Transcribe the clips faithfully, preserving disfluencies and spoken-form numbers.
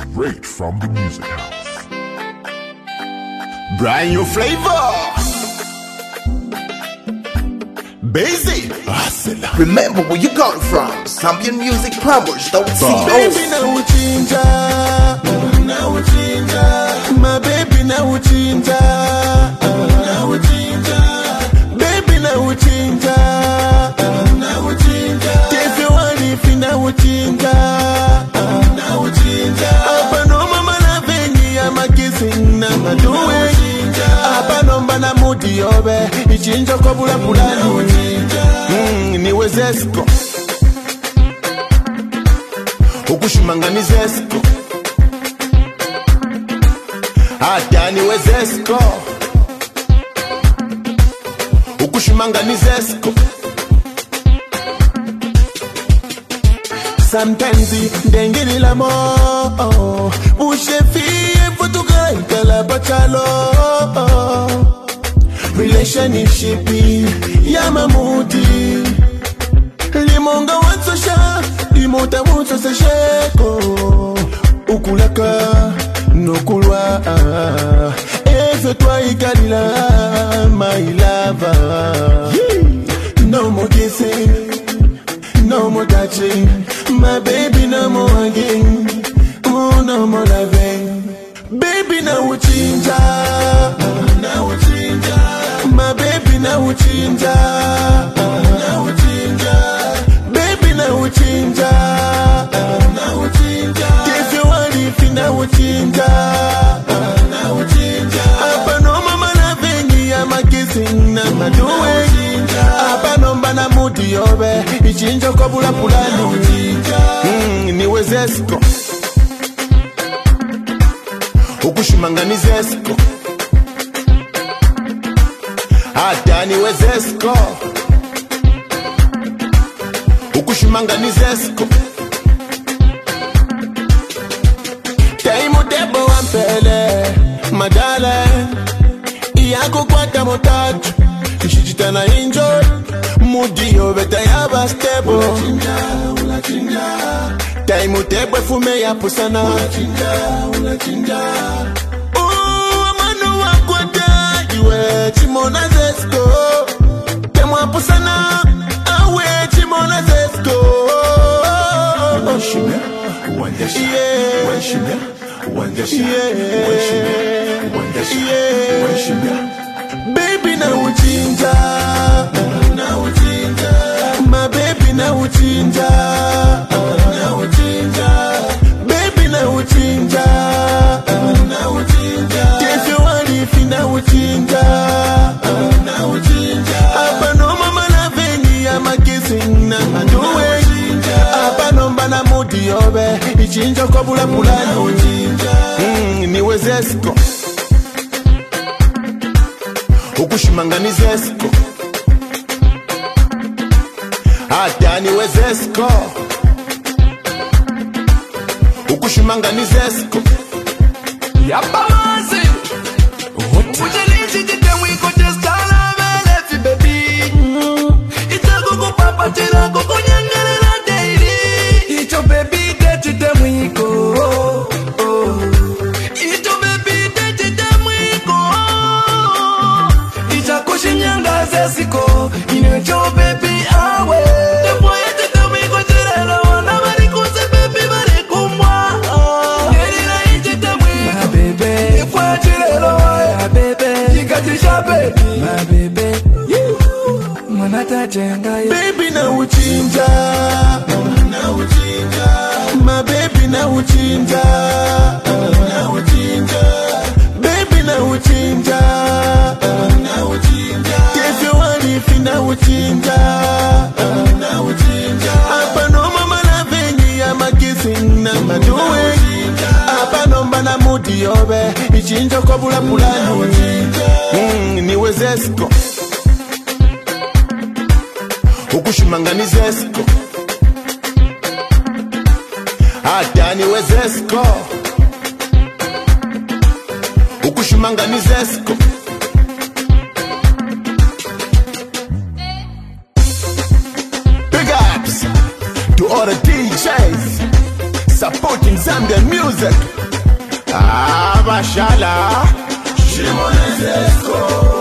Straight from the music house. Brand new flavor. Basie. Remember where you come from. Champion Music Promos. Don't see Baby now uchinja, now uchinja. My baby now uchinja, now uchinja. Baby now uchinja, now uchinja. If you want if you now uchinja, now uchinja. Apa no mama na vengi ya makissing na maduwe. Apa no mbana mudi yobe, ichinja kwa bula bulani. Mm, niwe zesko ukushimangani zesko hata niwe zesko ukushimangani zesko sometimes ndengili la mo ushefi futuka itala bachalo relationship ya mamuti limonga watsosha limota mutso sesheko ukulaka nokulwa efe twaikalila my lover. No more kissing, no more touching, my baby no more hugging, oh no more loving. Baby now uchinja, now uchinja. My baby now uchinja, now uchinja. Baby now uchinja, now uchinja. If you want if you now uchinja, now uchinja. Apa no mama na vengi ya makissing na maduwe. Apa no mbana mudi yobe, ichinja kwa bula pulani. Mm, niwe zesko ukushimangani zesko hata niwe zesko ukushimangani zesko taimu debo wampele madale iyako kwata motatu ishijitana enjoy mudi yobeta yaba stable ulachinja, ulachinja. Taimu tebwe fume ya pusana ulachinja, ulachinja. Ooh, manu wakwata iwe chimona zesko temwa pusana awe chimona zesko Washimya, wandesha, washimya, wandesha, washimya, wandesha, washimya. Baby na uchinja, na uchinja. My baby na uchinja, na uchinja. Baby na uchinja, na uchinja. If you want if you na uchinja, na uchinja. Apa no mama na vengi ya makissing na maduwe. Apa no mbana mudi yobe, ichinja kwa bula pulani. Mm, niwe zesko ukushimangani zesko hata niwe zesko ukushimangani zesko Yapamazi Ujelishi jitemwiko testala velefi baby Itago kupapa tira koko nyangere na daily Ito baby deti temwiko Ito baby deti temwiko Ita kushinyanga zesiko Inecho baby awe Tepo yete temwiko tirela wana marikuze baby marikumwa Nerina iti temwiko My baby Ikwa tirela waya baby Ikatisha baby My baby Mwanata jenga ya Baby na uchinja, na uchinja. My baby na uchinja, na uchinja. Baby na uchinja, na uchinja. If you want if you na uchinja, na uchinja. Apa no mama na vengi ya makissing na maduwe. Apa no mbana mudi yobe, ichinja kwa bula pulani. Mm, niwe zesko ukushimangani zesko hata niwe zesko ukushimangani zesko big ups to all the D Js supporting Zambian music. Ah, Bashala. Shimonezesko.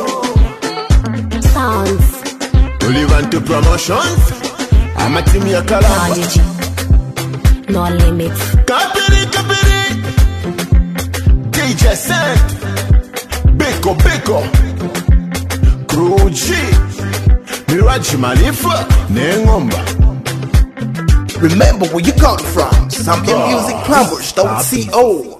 Sounds. Olivanto Promotions. I'm a team ya Kalamba. No limits. Kapiri, kapiri. D J Saint. Beko, Beko. Crew G. Miraji Malifa. Nengomba. Remember where you come from. Zambian Music Plumbers dot co.